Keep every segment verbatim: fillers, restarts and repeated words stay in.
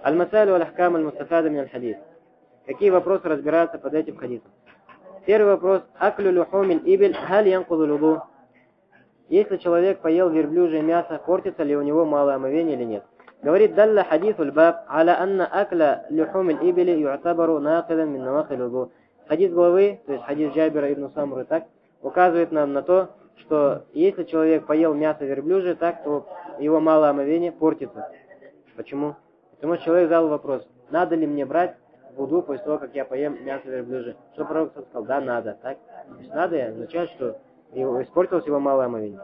Аль-Масалю аль-Ахкам аль-Мустафада мин аль-Хадис. Какие вопросы разбираются под этим хадисом? Первый вопрос. Аклю люхумин ибель халь янкуду луду. Если человек поел верблюжье мясо, портится ли у него малое омовение или нет? Говорит, далла хадис уль-баб, аля анна акля люхумин ибели ю'табару накидан мин навахил луду. Хадис главы, то есть хадис Джабира ибн Самуры, так, указывает нам на то, что если человек поел мясо верблюжье, так, то его малое омовение портится. Почему? Потому что человек задал вопрос, надо ли мне брать вуду после того, как я поем мясо верблюжье? Что пророк сказал? Да, надо. Так? То есть надо означает, что его, испортилось его малое омовение.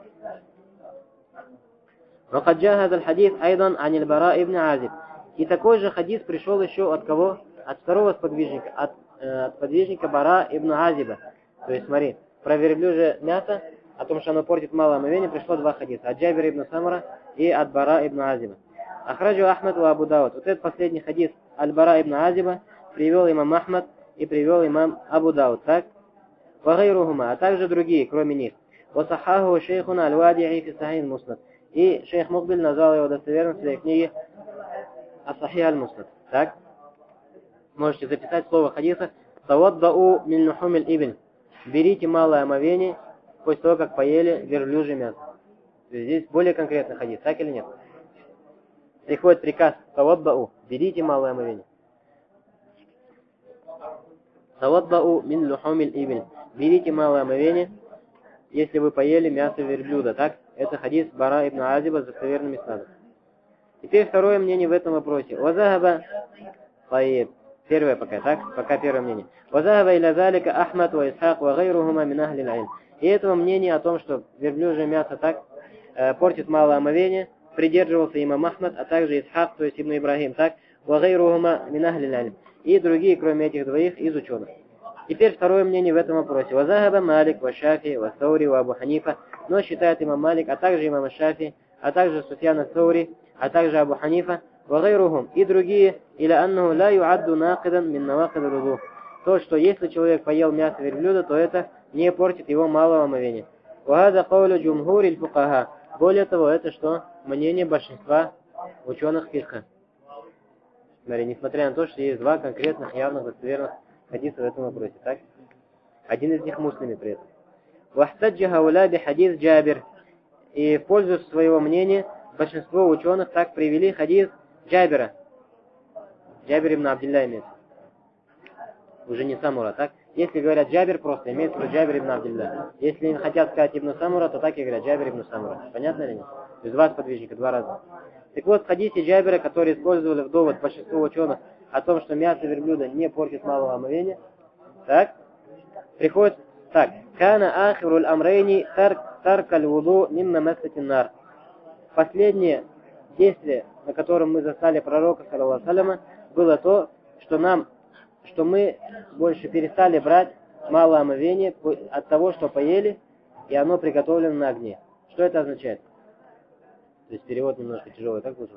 وقد جاء هذا الحديث أيضا عن البراء ибн Азиб. И такой же хадис пришел еще от кого? От второго сподвижника, от, э, от сподвижника Бара ибн Азиба. То есть смотри, про верблюжье мясо, о том, что оно портит малое омовение, пришло два хадиса. От Джабира ибн Самара и от Бара ибн Азиба. Ахраджу Ахмад ва Абу Дауд. Вот этот последний хадис Аль-Бара ибн Азиба привел имам Ахмад и привел имам Абу Дауд. Так? Вагайрухума, а также другие, кроме них. Васахаху шейхуна аль-Вади'и фи сахих муснад. И шейх Мукбиль назвал его достоверным в своей книге Ас-Сахих аль-Муснад. Так? Можете записать слово хадиса. Таваддау мин лухумил ибн. Берите малое омовение после того, как поели верблюжье мясо. То есть здесь более конкретный хадис, так или нет? Приходит приказ Таваддау. Берите малое омовение. Таваддау мин лухумил ибн. Берите малое омовение, если вы поели мясо верблюда. Так? Это хадис Бара ибн Азиба с достоверным иснадом. Теперь второе мнение в этом вопросе. Вазахаба таиб. Первое пока, так? Пока первое мнение. Вазахаба иля залика Ахмад ва Исхак ва гайрухума мин ахлил айлм. И этого мнения о том, что верблюжье мясо так э, портит малое омовение, придерживался имам Ахмад, а также Исхак, то есть Ибн Ибрахим, так? Ва гайрухума мин ахлил айлм. И другие, кроме этих двоих, из ученых. Теперь второе мнение в этом вопросе. Вазахаба Малик, ва Шафи, ва Саури, ва Абу Ханифа. Но считает имам Малик, а также имам Шафи, а также Суфьян ас-Саури, а также Абу Ханифа, ва гайрухум. И другие, иля аннаху ла юадду накидан мин навакид руду. То, что если человек поел мясо верблюда, то это не портит его малого омовения. Ва хаза каулю джумхури аль-фукаха. Более того, это что? Мнение большинства ученых фикха. Смотри, несмотря на то, что есть два конкретных, явных, достоверных хадиса в этом вопросе, так? Один из них муслими при этом. Вахтаджа хауля би хадис Джабир. И в пользу своего мнения большинство ученых так привели хадис Джабира. Джабир ибн Абдилля имеется. Уже не Самура, так? Если говорят Джабир, просто имеется в виду Джабир ибн Абдилля. Если им хотят сказать ибн Самура, то так и говорят Джабир ибн Самура. Понятно или нет? То есть два сподвижника, два раза. Так вот, в хадисе Джабира, который использовали в довод большинство ученых о том, что мясо верблюда не портит малого омовения, так, приходит так. Кана ахируль амрейни таркаль вуду мимма массатин нар. Последнее действие, на котором мы застали пророка, саллаллаху алейхи, было то, что нам, что мы больше перестали брать малое омовение от того, что поели, и оно приготовлено на огне. Что это означает? То есть перевод немножко тяжелый, так слышишь?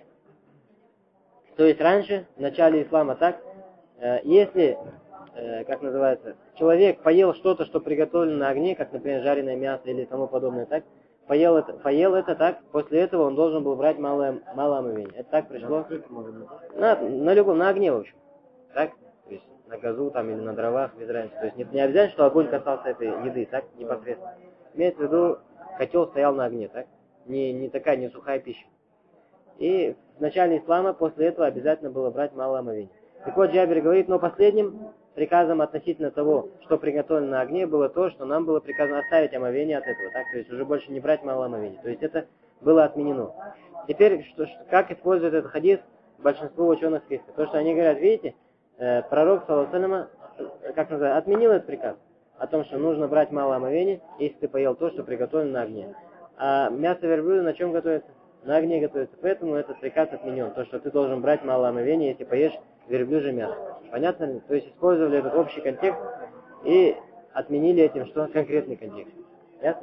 То есть раньше, в начале ислама, так, э, если, э, как называется, человек поел что-то, что приготовлено на огне, как, например, жареное мясо или тому подобное, так, поел это, поел это так, после этого он должен был брать малое, малое омовение. Это так пришло? На, на любом, на огне, в общем. Так? То есть на газу там или на дровах, без разницы. То есть не, не обязательно, что огонь касался этой еды, так, непосредственно. Имеется в виду, котел стоял на огне, так? Не, не такая, не сухая пища. И в начале ислама после этого обязательно было брать малое омовение. Так вот, Джабир говорит, но последним приказом относительно того, что приготовлено на огне, было то, что нам было приказано оставить омовение от этого, так? То есть уже больше не брать малое омовение. То есть это было отменено. Теперь, что, как использует этот хадис большинство ученых фикха? То, что они говорят, видите, э, пророк, саллаллаху алейхи, как называется, отменил этот приказ о том, что нужно брать малое омовение, если ты поел то, что приготовлено на огне. А мясо верблюда на чем готовится? На огне готовится. Поэтому этот приказ отменен. То, что ты должен брать малое омовение, если поешь верблюжье мясо. Понятно ли? То есть использовали этот общий контекст и отменили этим что? Конкретный контекст. Ясно?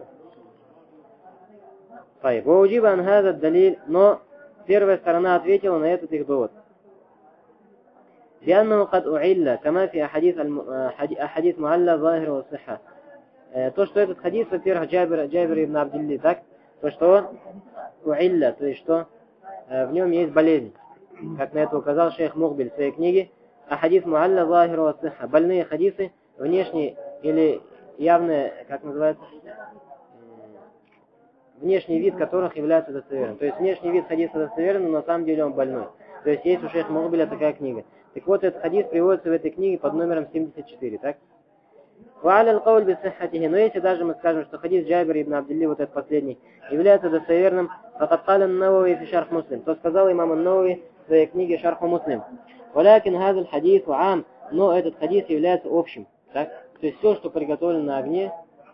Но первая сторона ответила на этот их довод. بأنه قد أعل كما في أحاديث أحاديث معلّة ظاهر والصحة. То, что этот хадис, во-первых, Джабир, Джабир ибн Абдилли, так? То, что он уилля, то есть что в нем есть болезнь. как на это указал шейх Мухбиль в своей книге «Ахадис муалля захиру ва сихха». Больные хадисы, внешние или явные, как называется, внешний вид которых является достоверным. То есть внешний вид хадиса достоверный, но на самом деле он больной. То есть есть у шейха Мухбиля такая книга. Так вот, этот хадис приводится в этой книге под номером семьдесят четыре, так? وعلى القول بصحته, но если даже мы скажем, что хадис Джабир ибн Абдилли, вот этот последний, является достоверным, فقد قال النووي في شرح مسلم, то сказал имам ан-Навави в своей книге Шарх Муслим. ولكن هذا الحديث عام, но этот хадис является общим, так? То есть все, что приготовлено на огне,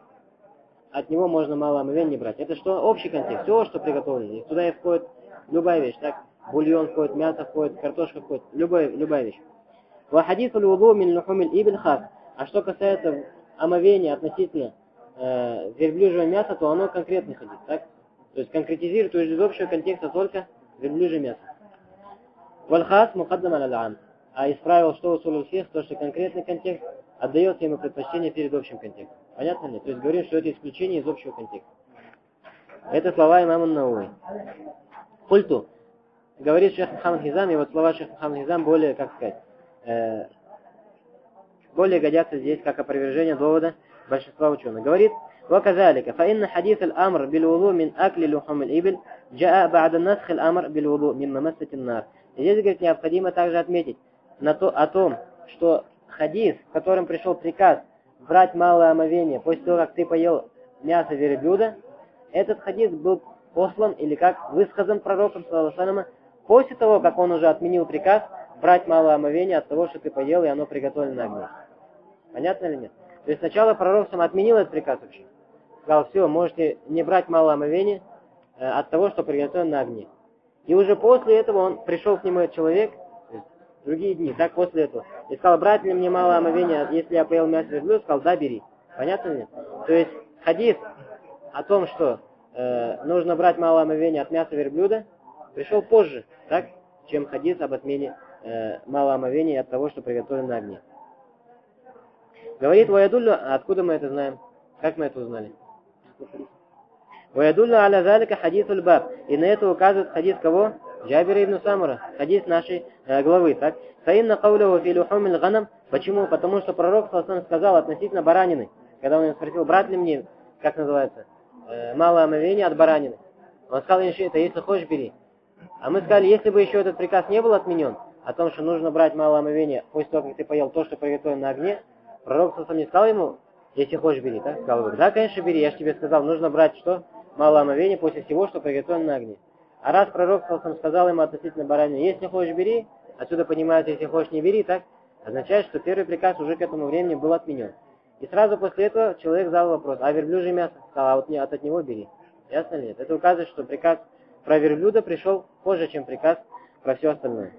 от него можно мало омовения не брать. Это что? Общий контекст. Все, что приготовлено. И туда и входит любая вещь, так? Бульон входит, мясо входит, картошка входит, любая, любая вещь. وحديث الوضوء من لحوم الإبل خاص. А что касается омовения относительно э, верблюжьего мяса, то оно конкретный хадис, так? То есть конкретизирует из общего контекста только верблюжье мясо. Вальхас мухаддам аль-ам. А исправил, что усуль фих, то, что конкретный контекст отдается ему предпочтение перед общим контекстом. Понятно ли? То есть говорим, что это исключение из общего контекста. Это слова имама ан-Навави. Культу. Говорит шейх Мухаммад Хизам, и вот слова шейх Мухаммад Хизам более, как сказать, э, более годятся здесь как опровержение довода большинства ученых. Говорит: وكذلك فإن حديث الأمر بالوضوء من أكل لحوم الإبل جاء بعد نسخ الأمر بالوضوء من ممسة النار. Здесь, говорит, необходимо также отметить на то, о том, что хадис, в котором пришел приказ брать малое омовение после того, как ты поел мясо верблюда, этот хадис был послан или как высказан пророком, саллаллаху алейхи ва саллям, после того, как он уже отменил приказ брать малое омовение от того, что ты поел, и оно приготовлено на огне. Понятно или нет? То есть сначала пророк сам отменил этот приказ вообще. Сказал: все, можете не брать малое омовение э, от того, что приготовлено на огне. И уже после этого он пришел к нему, этот человек, в другие дни, так после этого, и сказал: брать ли мне малое омовение, если я поел мясо верблюда? Сказал: да, бери. Понятно ли нет? То есть хадис о том, что э, нужно брать малое омовение от мяса верблюда, пришел позже, так, чем хадис об отмене э, малого омовения от того, что приготовлено на огне. Говорит Ваядуллю, откуда мы это знаем? Как мы это узнали? Ваядуллю аля залика хадисуль баб. И на это указывает хадис кого? Джабира ибн Самура. Хадис нашей э, главы, так? Фаинна кауляху фи лухумил ганам. Почему? Потому что пророк саллаллаху сказал относительно баранины, когда он его спросил: брать ли мне, как называется, э, малое омовение от баранины. Он сказал: это если хочешь, бери. А мы сказали: если бы еще этот приказ не был отменен, о том, что нужно брать малое омовение после того, как ты поел то, что приготовлено на огне, пророк саллаллаху не сказал ему: если хочешь, бери, так? Сказал: да, конечно, бери, я же тебе сказал, нужно брать что? Малое омовение после всего, что приготовлено на огне. А раз пророк саллаллаху сказал ему относительно баранины: если хочешь, бери, отсюда понимается, если хочешь, не бери, так? Означает, что первый приказ уже к этому времени был отменен. И сразу после этого человек задал вопрос: а верблюжье мясо? Сказал: а вот не, от него бери. Ясно ли нет? Это указывает, что приказ про верблюда пришел позже, чем приказ про все остальное.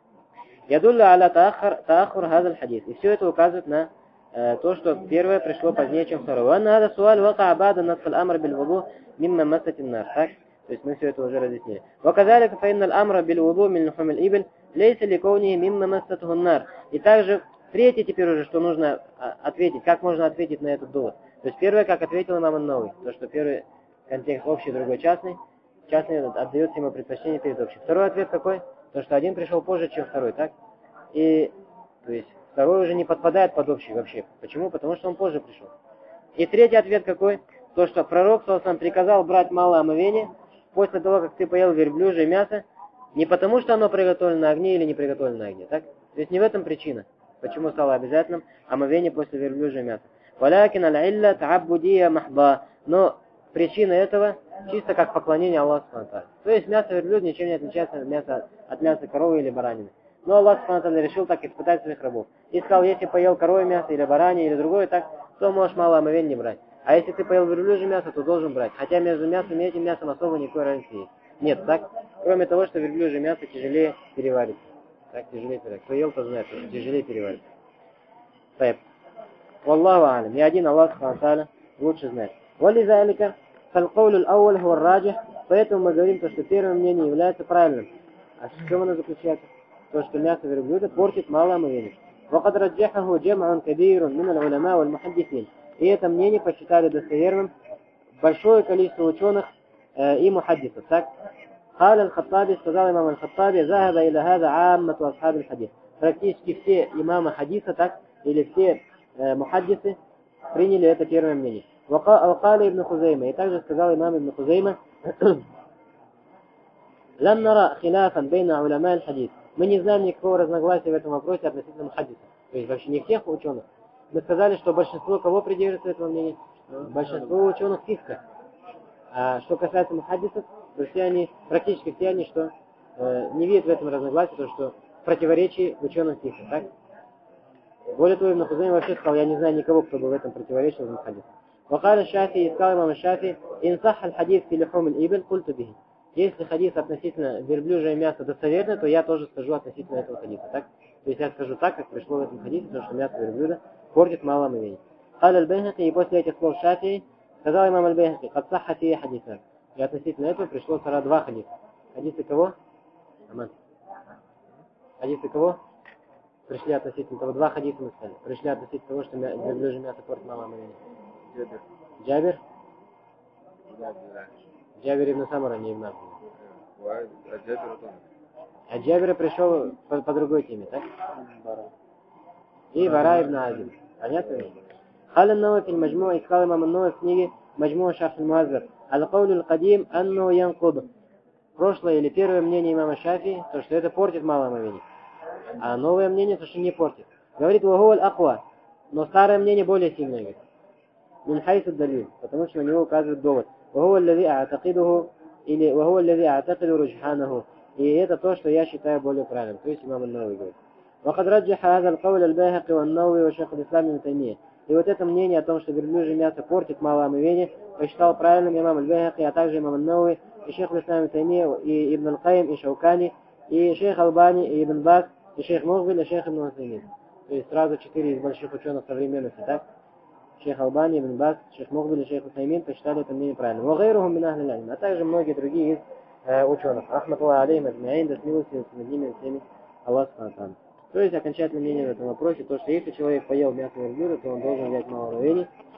Ядулля аля таахур хазаль хадис. И все это указывает на э, то, что первое пришло позднее, чем второе. Ванна ада суаль вака абада насфал амр бил вуду мимма масатин нар. Так? То есть мы все это уже разъяснили. Ваказалика фаинналь амра бил вуду мин лухумил ибель лейса ликоуни мимма масатухун нар. И также третье теперь уже, что нужно ответить. Как можно ответить на этот довод? То есть первое, как ответил имам ан-Навави. То, что первый контекст общий, другой частный. Частный отдается ему предпочтение перед общим. Второй ответ какой? То, что один пришел позже, чем второй, так? И, то есть, второй уже не подпадает под общий вообще. Почему? Потому что он позже пришел. И третий ответ какой? То, что пророк саллаллаху приказал брать малое омовение после того, как ты поел верблюжье мясо, не потому, что оно приготовлено на огне или не приготовлено на огне, так? То есть не в этом причина, почему стало обязательным омовение после верблюжьего мяса. «Валякин аль-илля та'аббудия махба». Но причина этого чисто как поклонение Аллаху субхану ва тааля. То есть мясо верблюда ничем не отличается от мяса, от мяса коровы или баранины. Но Аллах субхану ва тааля решил так испытать своих рабов. И сказал: если поел коровье мясо или баранье или другое, так, то можешь малое омовение не брать. А если ты поел верблюжье мясо, то должен брать. Хотя между мясом и этим мясом особо никакой разницы нет. Нет, так? Кроме того, что верблюжье мясо тяжелее переварится. Так, тяжелее переварится. Кто ел, то знает, что тяжелее переварится. Так. Валлаху алям. И один Аллах субхану ва тааля лучше знает. Вализалика фалкаулю аль-ауаль хуа раджих. Поэтому мы говорим, то, что первое мнение является правильным. А в чем оно заключается? То, что мясо верблюда портит малое омовение. وقد رجحه جمع كبير من العلماء والمحدثين. И это мнение посчитали достоверным большое количество ученых э, и мухаддисов. Так? قال الخطابي, сказал имам аль-Хаттаби, ذهب إلى هذا عامة أصحاب الحديث. Практически все имамы хадиса, так, или все э, мухаддисы приняли это первое мнение. وقال ابن خزيمة, и также сказал имам ибн Хузейма, لم نرى خلافا بين علماء الحديث. Мы не знаем никакого разногласия в этом вопросе относительно мухаддиса. То есть вообще не всех ученых. Мы сказали, что большинство кого придерживается этого мнения? Большинство ученых фиска. А что касается мухаддисов, то все они, практически все они, что э, не видят в этом разногласия, то что противоречие ученым фиска, так? Более того, Ибн Хузейм вообще сказал, я не знаю никого, кто бы в этом противоречил в мухаддисах. وقال الشافعي, сказал имам Шафи, إن صح الحديث في لحوم الإبل قلت به. Если хадис относительно верблюжьего мяса достоверный, то я тоже скажу относительно этого хадиса, так? То есть я скажу так, как пришло в этом хадисе, потому что мясо верблюда портит мало омовений. قال البيهقي, и после этих слов Шафии сказал имам аль-Байхақи, قد صح فيه حديثا. И относительно этого пришло сразу два хадиса. Хадисы кого? Аман. Хадисы кого? Пришли относительно того, два хадиса мы сказали. Пришли относительно того, что верблюжье мясо портит мало омовений. Джабир? Джабир ибн Самура, не ибн Абдулла. А Джабир пришел по, по другой теме, так? И Бара ибн Азиб. Понятно? قال النووي في المجموع, сказал имам ан-Навави в книге Маджмуа Шарх аль-Муаззар, аль-Каулю аль-Кадим анну янкуд. Прошлое или первое мнение имама Шафии, то что это портит мало омовений. А новое мнение, то что не портит. Говорит, вахуа аль-Аква, но старое мнение более сильное, говорит. Мин хайсу далил, потому что на него указывает довод. وهو الذي أعتقده или وهو الذي أعتقد رجحانه. И это то, что я считаю более правильным. То есть имам ан-Навави говорит. وقد رجح هذا القول البيهقي والنووي وشيخ الإسلام ابن تيمية. И вот это мнение о том, что верблюжье мясо портит мало омовения, посчитал правильным имам аль-Байхақи, а также имам ан-Навави, и шейх аль-Ислам ибн Таймия, и Ибн аль-Каим, и Шаукани, и шейх Албани, и Ибн Баз, и шейх Мухбиль, и шейх Ибн Усаймин. То есть сразу четыре из больших ученых современности, так? Шейх Албани, Ибн Баз, шейх Мухбиль и шейх Усаймин посчитали это мнение правильным. وغيرهم من أهل العلم, а также многие другие из э, ученых. Рахматуллах алейхим аджмаин, да смилостивился над ними всеми Аллах субхану. То есть окончательное мнение в этом вопросе, то что если человек поел мясо верблюда, то он должен взять мало омовений,